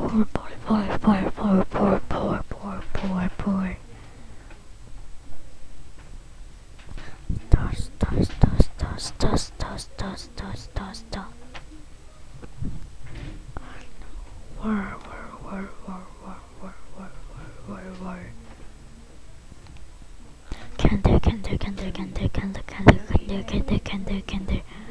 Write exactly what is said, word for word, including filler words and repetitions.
pour, pour, pour, pour, pour, pour, pour, pour, pour, pour. Toss, toss, toss, toss, toss, toss, toss, toss, toss, toss. Whir, whir, whir, whir, whir, whir, whir, whir, whir. Candle, candle, candle, candle, candle, candle, candle, candle, candle, candle.